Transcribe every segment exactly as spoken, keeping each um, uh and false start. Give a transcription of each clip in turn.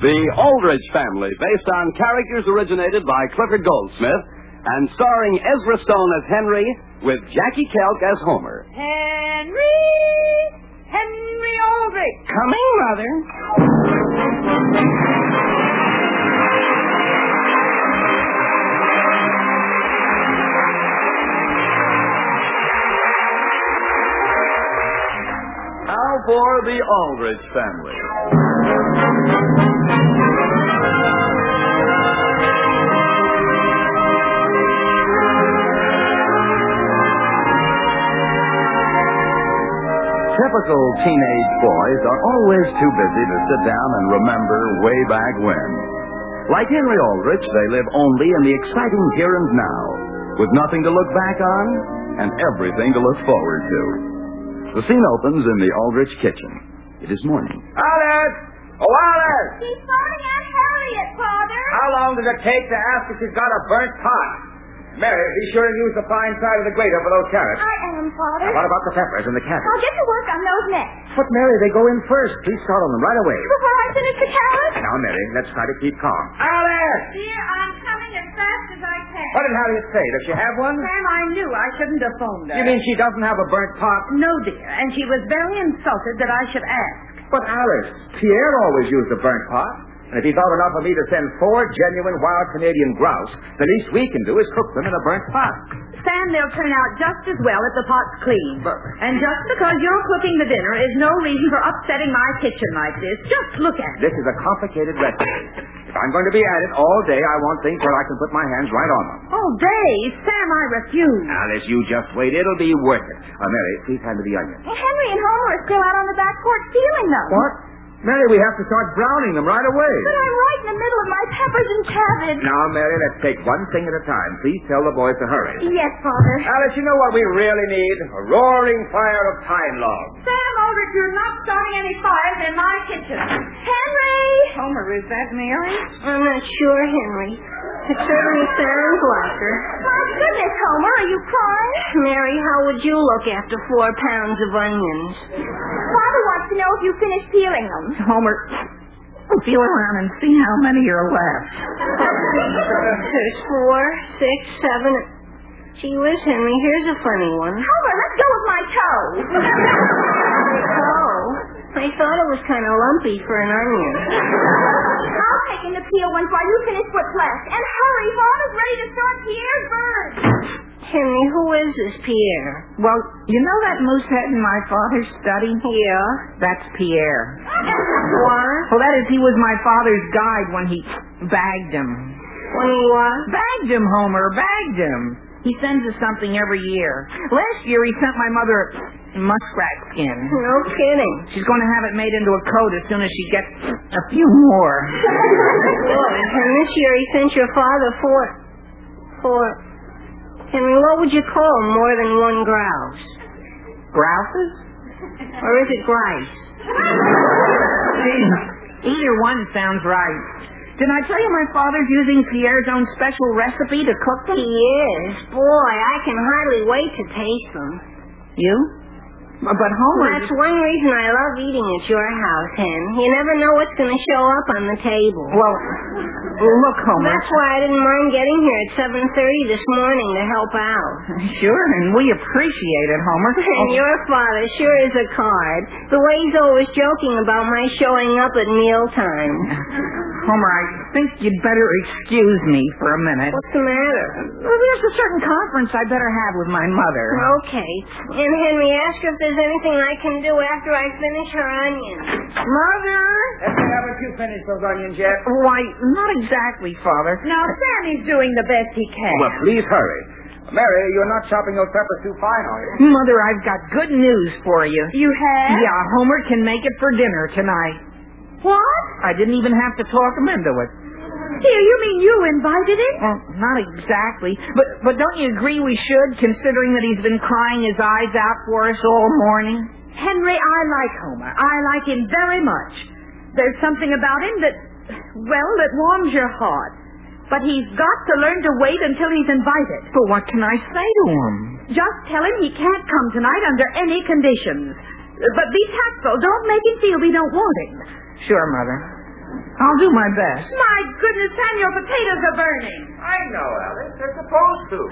The Aldrich Family, based on characters originated by Clifford Goldsmith and starring Ezra Stone as Henry with Jackie Kelk as Homer. Henry! Henry Aldrich! Coming, Mother. Now for the Aldrich Family. Typical teenage boys are always too busy to sit down and remember way back when. Like Henry Aldrich, they live only in the exciting here and now, with nothing to look back on and everything to look forward to. The scene opens in the Aldrich kitchen. It is morning. Alice! Oh, Alice! She's phoning Aunt Harriet, Father. How long does it take to ask if she's got a burnt pot? Mary, be sure to use the fine side of the grater for those carrots. I am, Father. Now, what about the peppers and the I'll cabbage? get to work on those next. But, Mary, they go in first. Please start on them right away. Before I finish the carrots? Now, Mary, let's try to keep calm. Alice! Dear, I'm coming as fast as I can. What did Harriet say? Does she have one? Sam, I knew I shouldn't have phoned her. You mean she doesn't have a burnt pot? No, dear, and she was very insulted that I should ask. But, Alice, Pierre always used a burnt pot. And if he thought enough of me to send four genuine wild Canadian grouse, the least we can do is cook them in a burnt pot. Sam, they'll turn out just as well if the pot's clean. But... And just because you're cooking the dinner is no reason for upsetting my kitchen like this. Just look at it. This is a complicated recipe. If I'm going to be at it all day, I want things where I can put my hands right on them. All day? Sam, I refuse. Alice, you just wait. It'll be worth it. Uh, Mary, please hand me the onions. Well, Henry and Homer are still out on the back porch peeling them. What? Mary, we have to start browning them right away. But I'm right in the middle of my peppers and cabbage. Now, Mary, let's take one thing at a time. Please tell the boys to hurry. Yes, Father. Alice, you know what we really need? A roaring fire of pine logs. Sam, Aldrich, you're not starting any fires in my kitchen. Henry! Homer, is that Mary? I'm not sure, Henry. It certainly sounds like her. My goodness, Homer, are you crying? Mary, how would you look after four pounds of onions? Father wants to know if you finished peeling them. Homer, feel around and see how many are left. There's four, six, seven. Gee whiz, Henry, here's a funny one. Homer, let's go with my toe. Oh, I thought it was kind of lumpy for an onion. I'll take in the peel ones while you finish what's left. And hurry, Father's ready to start Pierre's bird. Henry, who is this Pierre? Well, you know that moose head in my father's study? Yeah. That's Pierre. What? Well, that is, he was my father's guide when he bagged him. When he what? Bagged him, Homer, bagged him. He sends us something every year. Last year, he sent my mother a muskrat skin. No kidding. She's going to have it made into a coat as soon as she gets a few more. Boy, and this year he sent your father four... Four... Henry, what would you call more than one grouse? Grouses? Or is it grice? Either one sounds right. Didn't I tell you my father's using Pierre's own special recipe to cook them? He is. Boy, I can hardly wait to taste them. You? But Homer... That's one reason I love eating at your house, Hen. You never know what's going to show up on the table. Well, look, Homer... That's why I didn't mind getting here at seven thirty this morning to help out. Sure, and we appreciate it, Homer. And your father sure is a card. The way he's always joking about my showing up at mealtimes. Homer, I think you'd better excuse me for a minute. What's the matter? Well, there's a certain conference I better have with my mother. Okay. And Henry, ask her if there's anything I can do after I finish her onions. Mother! Haven't you finished those onions yet? Why, not exactly, Father. Now, Sammy's doing the best he can. Well, please hurry. Mary, you're not chopping those peppers too fine, are you? Mother, I've got good news for you. You have? Yeah, Homer can make it for dinner tonight. What? I didn't even have to talk him into it. Dear, you mean you invited him? Well, not exactly. But but don't you agree we should, considering that he's been crying his eyes out for us all morning? Henry, I like Homer. I like him very much. There's something about him that, well, that warms your heart. But he's got to learn to wait until he's invited. But what can I say to him? Just tell him he can't come tonight under any conditions. But be tactful. Don't make him feel we don't want him. Sure, Mother. I'll do my best. My goodness, Sam, your potatoes are burning. I know, Alice. They're supposed to.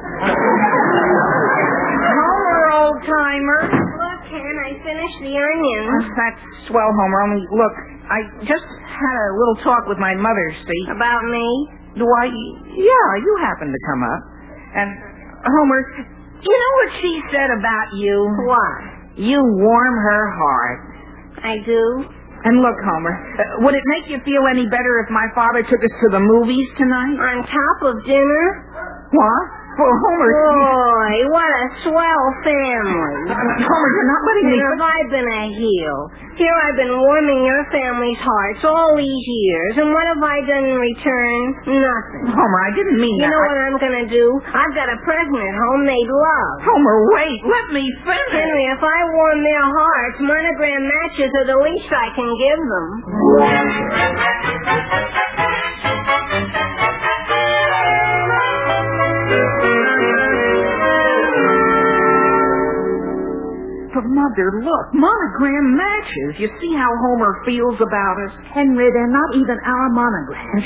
Homer, old-timer. Look, Ken, I finished the onions. That's swell, Homer. Only, look, I just had a little talk with my mother, see? About me? Do I? Yeah, you happened to come up. And, Homer, you know what she said about you? What? You warm her heart. I do? And look, Homer, uh, would it make you feel any better if my father took us to the movies tonight? On top of dinner? What? Well, Homer... Boy, what a swell family. Homer, you're not letting me... Have I been a heel? Here I've been warming your family's hearts all these years, and what have I done in return? Nothing. Homer, I didn't mean You that. know what I'm going to do? I've got a present at home they'd love. Homer, wait. Let me finish. Henry, if I warm their hearts, monogram matches are the least I can give them. But, Mother, look, monogram matches. You see how Homer feels about us? Henry, they're not even our monograms.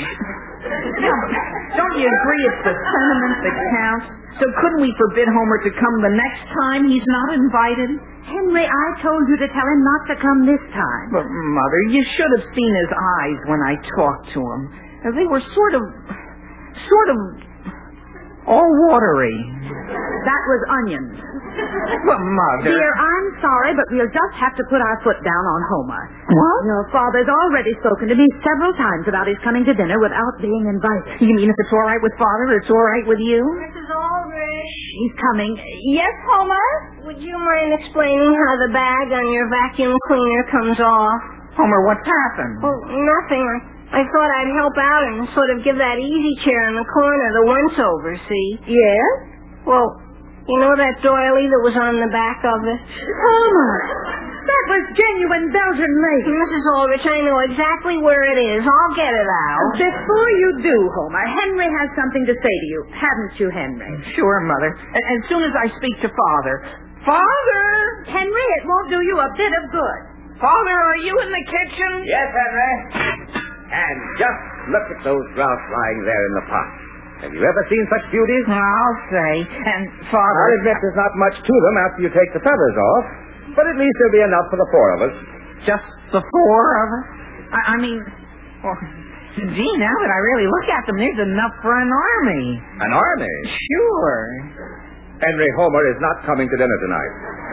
Don't you agree it's the sentiment that counts? So couldn't we forbid Homer to come the next time he's not invited? Henry, I told you to tell him not to come this time. But, Mother, you should have seen his eyes when I talked to him. They were sort of, sort of, all watery. That was onions. But, Mother... Dear, I'm sorry, but we'll just have to put our foot down on Homer. What? Your father's already spoken to me several times about his coming to dinner without being invited. You mean if it's all right with Father, it's all right with you? Missus Aldrich. He's coming. Yes, Homer? Would you mind explaining how the bag on your vacuum cleaner comes off? Homer, what's happened? Well, nothing. I, I thought I'd help out and sort of give that easy chair in the corner the once-over, see? Yes? Well, you know that doily that was on the back of it? Homer! That was genuine Belgian lace. Missus Aldrich, I know exactly where it is. I'll get it out. Before you do, Homer, Henry has something to say to you. Haven't you, Henry? Sure, Mother. And as soon as I speak to Father... Father! Henry, it won't do you a bit of good. Father, are you in the kitchen? Yes, Henry. And just look at those grouse lying there in the pot. Have you ever seen such beauties? I'll say. And, Father... I'll admit there's not much to them after you take the feathers off, but at least there'll be enough for the four of us. Just the four of us? I, I mean... Well, gee, now that I really look at them, there's enough for an army. An army? Sure. Henry, Homer is not coming to dinner tonight.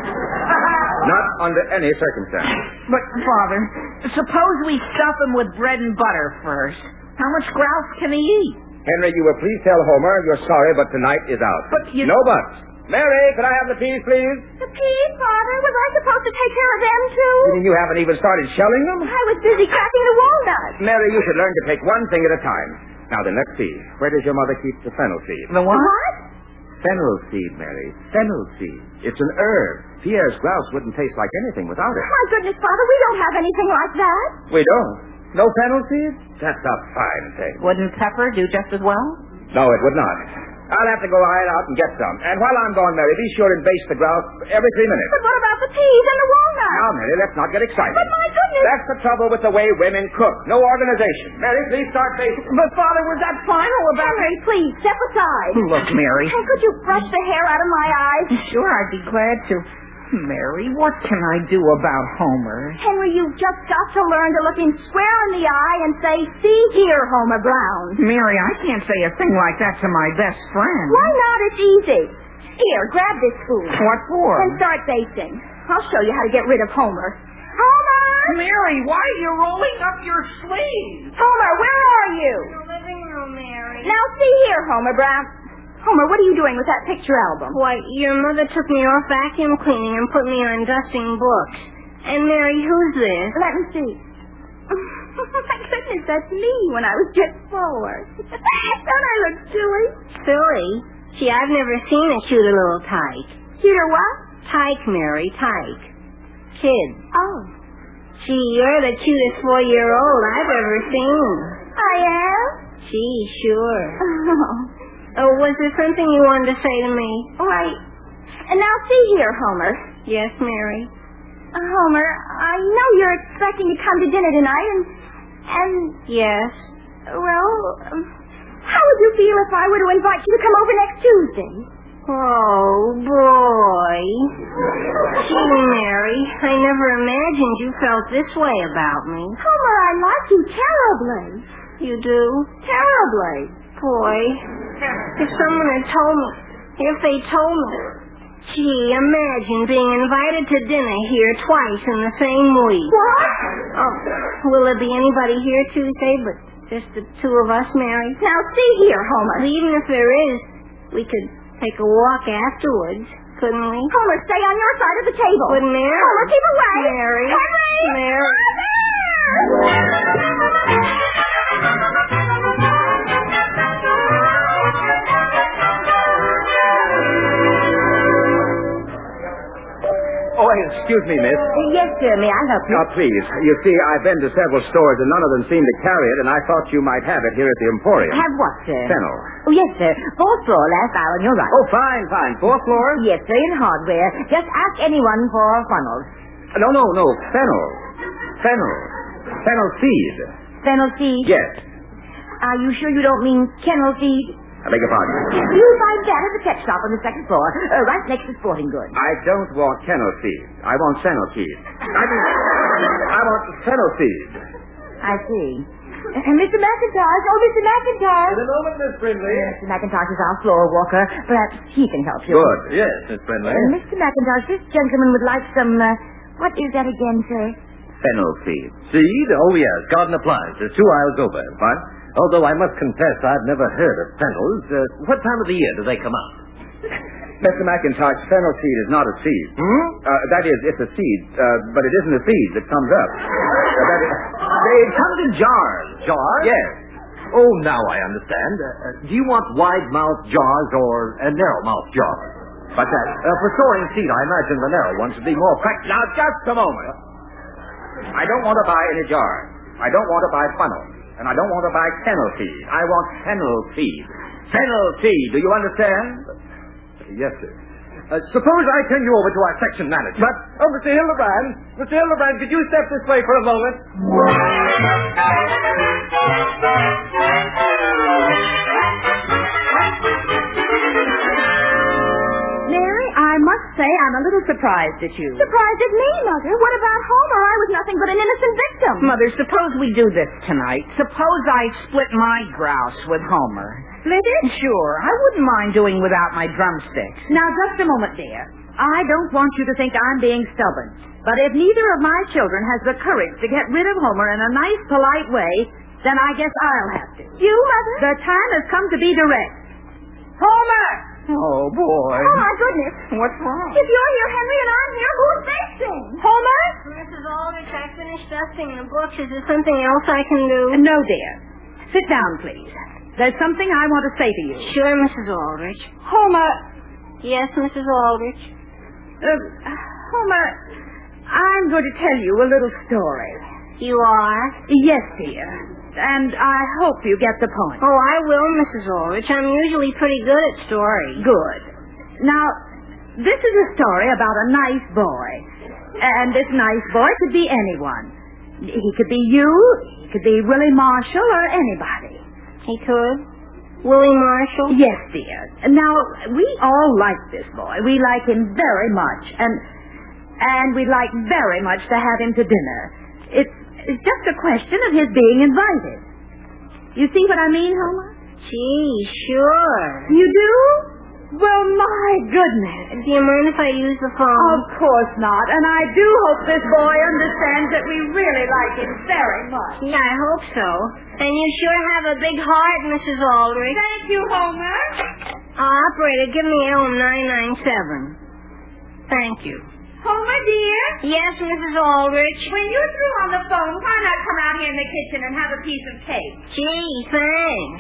Not under any circumstances. But, Father, suppose we stuff him with bread and butter first. How much grouse can he eat? Henry, you will please tell Homer you're sorry, but tonight is out. But you... No buts. Mary, can I have the peas, please? The peas, Father? Was I supposed to take care of them, too? You mean you haven't even started shelling them? I was busy cracking the walnuts. Mary, you should learn to take one thing at a time. Now then, let's see. Where does your mother keep the fennel seed? The what? What? Fennel seed, Mary. Fennel seed. It's an herb. Pierre's grouse wouldn't taste like anything without it. My goodness, Father, we don't have anything like that. We don't. No fennel seed? That's a fine thing. Wouldn't pepper do just as well? No, it would not. I'll have to go right out and get some. And while I'm gone, Mary, be sure and baste the grouse every three minutes. But what about the peas and the walnuts? Now, Mary, let's not get excited. But my goodness. That's the trouble with the way women cook. No organization. Mary, please start basting. But, Father, was that final about... Henry, please, step aside. Look, Mary. Hey, could you brush the hair out of my eyes? Sure, I'd be glad to. Mary, what can I do about Homer? Henry, you've just got to learn to look him square in the eye and say, see here, Homer Brown. Mary, I can't say a thing like that to my best friend. Why not? It's easy. Here, grab this spoon. What for? And start basting. I'll show you how to get rid of Homer. Homer! Mary, why are you rolling up your sleeves? Homer, where are you? In the living room, Mary. Now see here, Homer Brown. Homer, what are you doing with that picture album? Why, your mother took me off vacuum cleaning and put me on dusting books. And, Mary, who's this? Let me see. My goodness, that's me when I was just four. Don't I look silly? Silly? Gee, I've never seen a cuter little tyke. Cuter what? Tyke, Mary, tyke. Kid. Oh. Gee, you're the cutest four-year-old I've ever seen. I am? Gee, sure. Oh. Oh, was there something you wanted to say to me? Why, and now see here, Homer. Yes, Mary? Uh, Homer, I know you're expecting to come to dinner tonight, and And, Yes. well, um, how would you feel if I were to invite you to come over next Tuesday? Oh, boy. Gee, Mary, I never imagined you felt this way about me. Homer, I like you terribly. You do? Terribly. Boy, if someone had told me, if they told me, gee, imagine being invited to dinner here twice in the same week. What? Oh, will there be anybody here Tuesday but just the two of us, Mary? Now, see here, Homer. Even if there is, we could take a walk afterwards, couldn't we? Homer, stay on your side of the table. But Mary... Homer, keep away. Mary. Henry! Mary. Oh, excuse me, miss. Yes, sir. May I help you? Now, please. You see, I've been to several stores and none of them seem to carry it, and I thought you might have it here at the Emporium. Have what, sir? Fennel. Oh, yes, sir. Fourth floor, last aisle on your right. Oh, fine, fine. Fourth floor? Yes, sir, in hardware. Just ask anyone for funnels. No, no, no. Fennel. Fennel. Fennel seed. Fennel seed? Yes. Are you sure you don't mean kennel seed? I beg your pardon. You'll find that at the pet shop on the second floor, uh, right next to Sporting Goods. I don't want kennel seed. I want fennel seed. I mean, I want fennel seed. I see. Uh, Mister McIntosh. Oh, Mister McIntosh. In a moment, Miss Brindley. Mister McIntosh is our floor walker. Perhaps he can help you. Good. Yes, Miss Brindley. Uh, Mister McIntosh, this gentleman would like some, uh, what is that again, sir? Fennel seed. Seed? Oh, yes. Garden appliances. Two aisles over. What? Although I must confess I've never heard of fennels. Uh, what time of the year do they come out? Mister McIntosh, fennel seed is not a seed. Hmm? Uh, that is, it's a seed, uh, but it isn't a seed that comes up. Uh, that is, They come in jars. Jars? yes. Oh, now I understand. Uh, uh, do you want wide-mouthed jars or uh, narrow-mouthed jars? What's that? Uh, for storing seed, I imagine the narrow ones would be more practical. Now, just a moment. I don't want to buy any jars. I don't want to buy funnels. And I don't want to buy kennel seed. I want fennel seed. Fennel seed. Do you understand? Yes, sir. Uh, suppose I turn you over to our section manager. But, oh, Mister Hildebrand, Mister Hildebrand, could you step this way for a moment? Mary, I must say I'm a little surprised at you. Surprised at me, Mother? What about Homer? I was nothing but an innocent victim. Mother, suppose we do this tonight. Suppose I split my grouse with Homer. Split it? Sure, I wouldn't mind doing without my drumsticks. Now, just a moment, dear. I don't want you to think I'm being stubborn. But if neither of my children has the courage to get rid of Homer in a nice, polite way, then I guess I'll have to. You, Mother? The time has come to be direct. Homer! Oh, boy. Oh, my goodness. What's wrong? If you're here, Henry, and I'm here, who's fixing? Homer? Missus Aldrich, I finished dusting the books. Is there something else I can do? No, dear. Sit down, please. There's something I want to say to you. Sure, Missus Aldrich. Homer, Yes, Missus Aldrich. uh, Homer, I'm going to tell you a little story. You are? Yes, dear. And I hope you get the point. Oh, I will, Missus Aldrich. I'm usually pretty good at stories. Good. Now, this is a story about a nice boy. And this nice boy could be anyone. He could be you, he could be Willie Marshall, or anybody. He could? Willie Marshall? Yes, dear. Now, we all like this boy. We like him very much. And and we'd like very much to have him to dinner. It's, it's just a question of his being invited. You see what I mean, Homer? Gee, sure. You do? Well, my goodness. Do you mind if I use the phone? Of course not. And I do hope this boy understands that we really like him very much. Yeah, I hope so. And you sure have a big heart, Missus Aldrich. Thank you, Homer. Uh, operator, give me L M nine nine seven. Thank you. Homer, dear? Yes, Missus Aldrich. When you're through on the phone, why not come out here in the kitchen and have a piece of cake? Gee, thanks.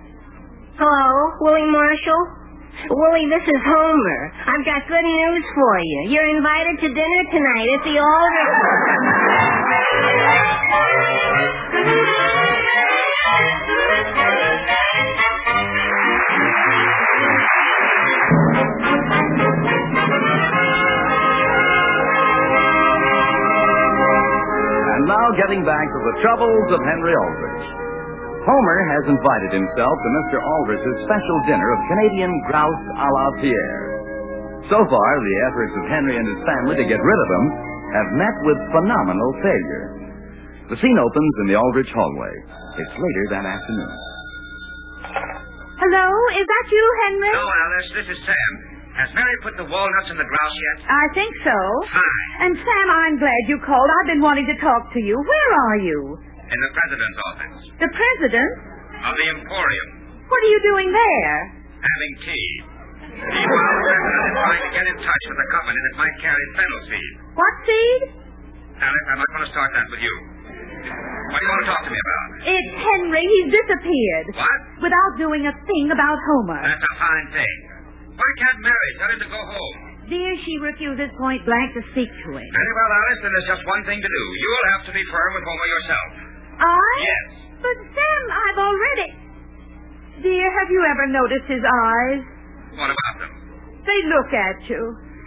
Hello, Willie Marshall? Willie, this is Homer. I've got good news for you. You're invited to dinner tonight at the Aldrich. And now get telling back of the troubles of Henry Aldrich. Homer has invited himself to Mister Aldrich's special dinner of Canadian grouse a la Pierre. So far, the efforts of Henry and his family to get rid of him have met with phenomenal failure. The scene opens in the Aldrich hallway. It's later that afternoon. Hello, is that you, Henry? No, Alice, this is Sam. Has Mary put the walnuts in the grouse yet? I think so. Fine. And Sam, I'm glad you called. I've been wanting to talk to you. Where are you? In the president's office. The president? Of the Emporium. What are you doing there? Having tea. Meanwhile, the president is trying to get in touch with a company that might carry fennel seed. What seed? Alice, I'm not going to start that with you. What do you want to talk to me about? It's Henry. He's disappeared. What? Without doing a thing about Homer. That's a fine thing. Why can't Mary tell him to go home? Dear, she refuses point blank to speak to him. Very well, Alice, then there's just one thing to do. You'll have to be firm with Homer yourself. I? Yes. But, Sam, I've already... Dear, have you ever noticed his eyes? What about them? They look at you.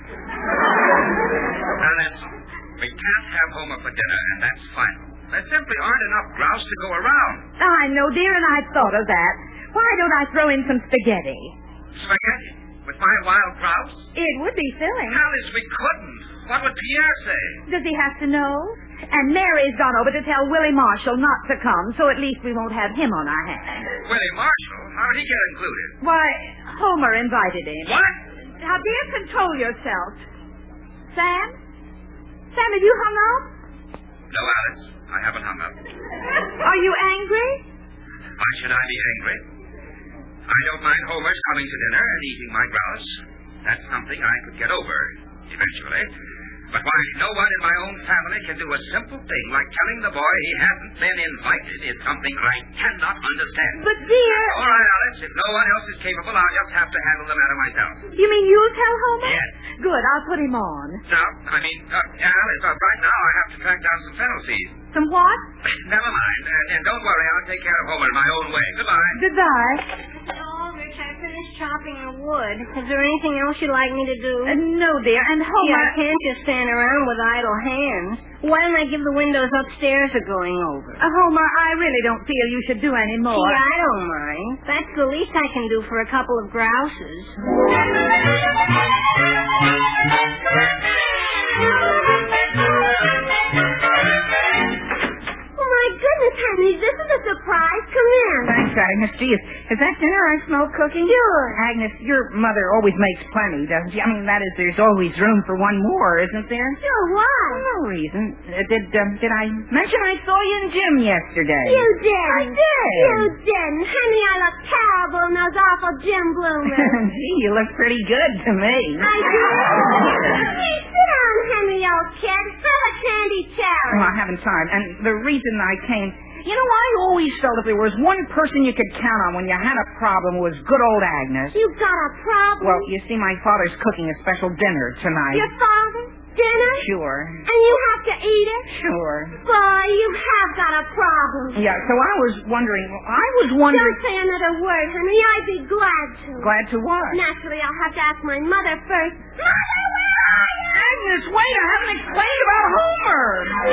Alice, we can't have Homer for dinner, and that's final. There simply aren't enough grouse to go around. I know, dear, and I've thought of that. Why don't I throw in some spaghetti? Spaghetti? With my wild grouse? It would be silly. Alice, we couldn't. What would Pierre say? Does he have to know? And Mary's gone over to tell Willie Marshall not to come, so at least we won't have him on our hands. Willie Marshall? How did he get included? Why, Homer invited him. What? Now, dear, control yourself. Sam? Sam, have you hung up? No, Alice. I haven't hung up. Are you angry? Why should I be angry? I don't mind Homer's coming to dinner and eating my grouse. That's something I could get over, eventually. But why no one in my own family can do a simple thing like telling the boy he hasn't been invited is something I cannot understand. But, dear... All right, Alice. If no one else is capable, I'll just have to handle the matter myself. You mean you'll tell Homer? Yes. Good, I'll put him on. No, I mean, uh, Alice, uh, right now I have to track down some fennel seed. Some what? Never mind. And, and don't worry, I'll take care of Homer in my own way. Goodbye. Goodbye. Oh, Rich, I finished chopping the wood. Is there anything else you'd like me to do? Uh, no, dear, and Homer... Yeah, I can't just stand around with idle hands. Why don't I give the windows upstairs a going over? Uh, Homer, I really don't feel you should do any more. Gee, I don't mind. That's the least I can do for a couple of grouses. Goodness, Henry, this is a surprise. Come in. Thanks, Agnes. Gee, is, is that dinner I smell cooking? Sure. Agnes, your mother always makes plenty, doesn't she? I mean, that is, there's always room for one more, isn't there? Sure, why? No reason. Uh, did um, did I mention I saw you in gym yesterday? You did. I did. You didn't. Honey, I look terrible in those awful gym bloomers. Gee, you look pretty good to me. I did. Hey, sit down, Henry, old kid. Have a candy cherry. Well, I haven't time. And the reason I came... You know, I always felt if there was one person you could count on when you had a problem was good old Agnes. You got a problem? Well, you see, my father's cooking a special dinner tonight. Your father? Dinner? Sure. And you have to eat it? Sure. Boy, you have got a problem. Yeah, so I was wondering, I was wondering... Don't say another word, honey. I'd be glad to. Glad to what? Naturally, I'll have to ask my mother first. Mother, where are you? Agnes, wait, I haven't explained about Homer.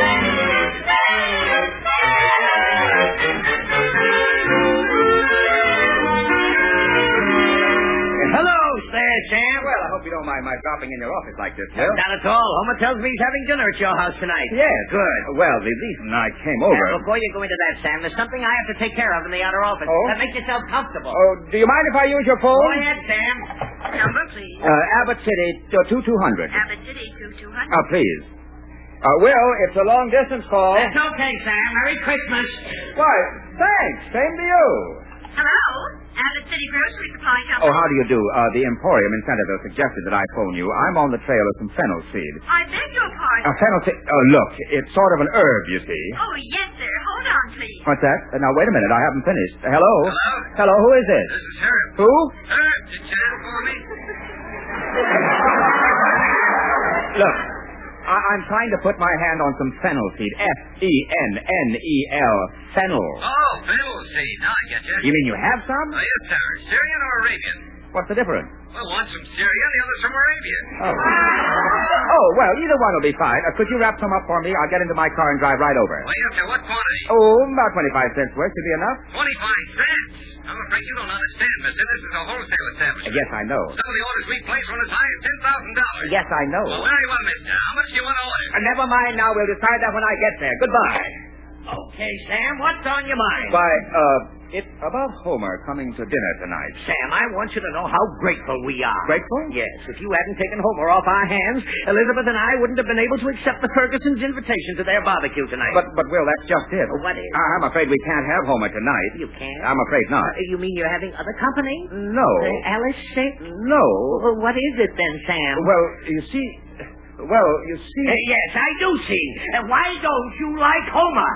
Hello, there, Sam. Well, I hope you don't mind my dropping in your office like this, Bill. Not at all. Homer tells me he's having dinner at your house tonight. Yeah, good. Well, the reason I came over... Now, before you go into that, Sam, there's something I have to take care of in the outer office. Oh? That makes yourself comfortable. Oh, do you mind if I use your phone? Go ahead, Sam. Number, please. Uh, Abbott City, two two hundred. Abbott City, two two hundred. Uh, please. Uh, Will, it's a long-distance call. That's okay, Sam. Merry Christmas. Why, thanks. Same to you. Hello? Abbott City Grocery Supply Company. Oh, how do you do? Uh, the Emporium in Centerville suggested that I phone you. I'm on the trail of some fennel seed. I beg your pardon. Uh, fennel seed? Oh, look, it's sort of an herb, you see. Oh, yes, sir. Hold on, please. What's that? Uh, now, wait a minute. I haven't finished. Uh, hello? Hello? Hello, who is this? This is Herb. Who? Herb, did you ask for me? Look, I- I'm trying to put my hand on some fennel seed. F E N N E L. Fennel. Oh, fennel seed. Now I get you. You mean you have some? Oh, yes, sir. Syrian or Arabian? What's the difference? Well, one's from Syria, the other's from Arabia. Oh. Oh, well, either one will be fine. Uh, could you wrap some up for me? I'll get into my car and drive right over. Well, yes, sir. What quantity? Oh, about twenty-five cents worth should be enough. Twenty-five cents? I'm afraid you don't understand, mister. This is a wholesale establishment. Yes, I know. Some of the orders we place run as high as ten thousand dollars. Yes, I know. Well, very well, mister. How much do you want to order? Uh, never mind now. We'll decide that when I get there. Goodbye. Okay, Sam, what's on your mind? Why, uh, it's about Homer coming to dinner tonight. Sam, I want you to know how grateful we are. Grateful? Yes, if you hadn't taken Homer off our hands, Elizabeth and I wouldn't have been able to accept the Fergusons' invitation to their barbecue tonight. But, but, Will, that's just it. What is? I'm afraid we can't have Homer tonight. You can't? I'm afraid not. Uh, you mean you're having other company? No. Uh, Alice sick? No. Well, what is it then, Sam? Well, you see... Well, you see... Uh, yes, I do see. And why don't you like Homer?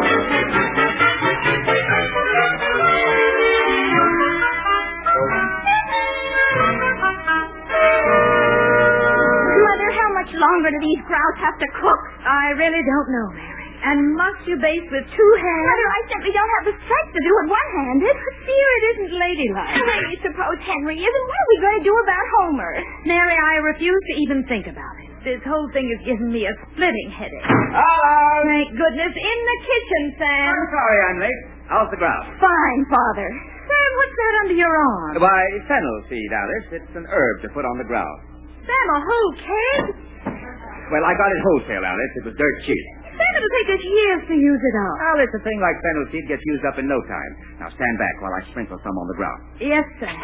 Mother, how much longer do these grouse have to cook? I really don't know, Mary. And must you base with two hands? Mother, I simply don't have the strength to do it one-handed. Dear, it isn't ladylike. Well, you suppose Henry isn't? What are we going to do about Homer? Mary, I refuse to even think about it. This whole thing is giving me a splitting headache. Hello! Thank goodness. In the kitchen, Sam. I'm sorry I'm late. How's the grouse? Fine, Father. Sam, what's that under your arm? Why, fennel seed, Alice. It's an herb to put on the grouse. Sam, a whole keg? Well, I got it wholesale, Alice. It was dirt cheap. Sam, it'll take us years to use it up. Alice, a thing like fennel seed gets used up in no time. Now stand back while I sprinkle some on the ground. Yes, Sam.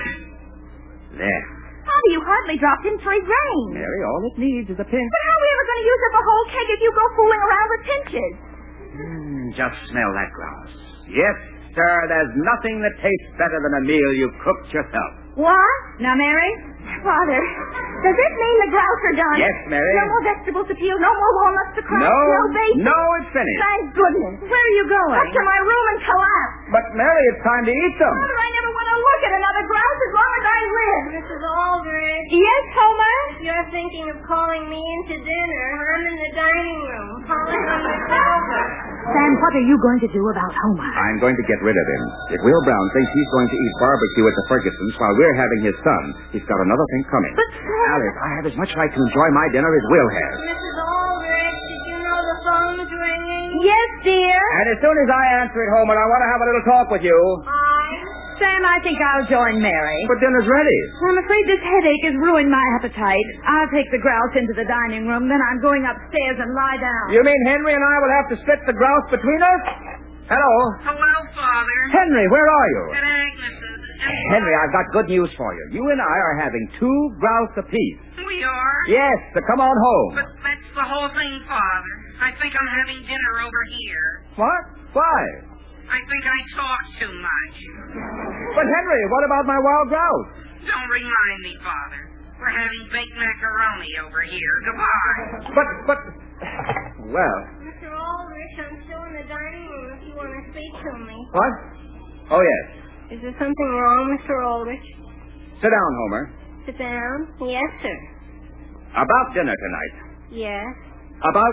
There. Father, you hardly dropped in three grains. Mary, all it needs is a pinch. But how are we ever going to use up a whole keg if you go fooling around with pinches? Mm, just smell that grouse. Yes, sir, there's nothing that tastes better than a meal you cooked yourself. What? Now, Mary? Father, does this mean the grouse are done? Yes, Mary. No more vegetables to peel, no more walnuts to crack, No, no bacon. no, it's finished. Thank goodness. Where are you going? Up to my room and collapse. But, Mary, it's time to eat them. Father, I never want to look at another grouse as long as I live. Missus Aldrich, Yes, Homer? you're thinking of calling me into dinner. I'm in the dining room, calling on Miss Albert. Sam, what are you going to do about Homer? I'm going to get rid of him. If Will Brown thinks he's going to eat barbecue at the Fergusons while we're having his son, he's got another thing coming. But, Sam... Alice, I have as much right to enjoy my dinner as Will has. Missus Aldrich, did you know the phone's ringing? Yes, dear. And as soon as I answer it, Homer, I want to have a little talk with you. Hi. Sam, I think I'll join Mary. But dinner's ready. I'm afraid this headache has ruined my appetite. I'll take the grouse into the dining room, then I'm going upstairs and lie down. You mean Henry and I will have to split the grouse between us? Hello? Hello, Father. Henry, where are you? Good Agnes's. Henry, I've got good news for you. You and I are having two grouse apiece. We are? Yes, so come on home. But that's the whole thing, Father. I think I'm having dinner over here. What? Why? I think I talk too much. But Henry, what about my wild grouse? Don't remind me, Father. We're having baked macaroni over here. Goodbye. But, but... Well... Mister Aldrich, I'm still in the dining room if you want to speak to me. What? Oh, yes. Is there something wrong, Mister Aldrich? Sit down, Homer. Sit down. Yes, sir. About dinner tonight. Yes. About...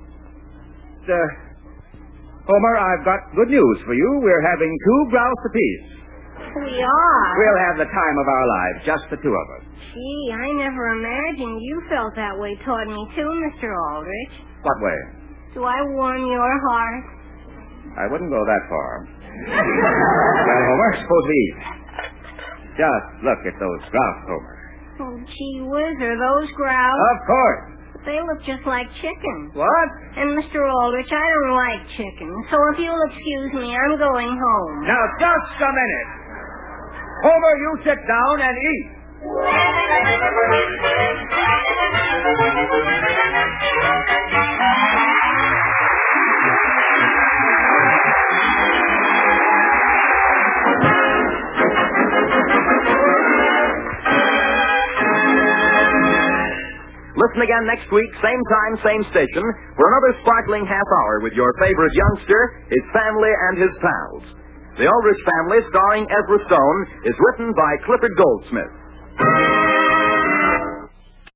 Uh... Homer, I've got good news for you. We're having two grouse apiece. We are. We'll have the time of our lives, just the two of us. Gee, I never imagined you felt that way toward me, too, Mister Aldrich. What way? Do I warm your heart? I wouldn't go that far. Well, Homer, suppose we eat. Just look at those grouse, Homer. Oh, gee whiz, are those grouse? Of course. They look just like chicken. What? And, Mister Aldrich, I don't like chicken. So if you'll excuse me, I'm going home. Now, just a minute. Homer, you sit down and eat. Listen again next week, same time, same station, for another sparkling half hour with your favorite youngster, his family, and his pals. The Aldrich Family, starring Ezra Stone, is written by Clifford Goldsmith.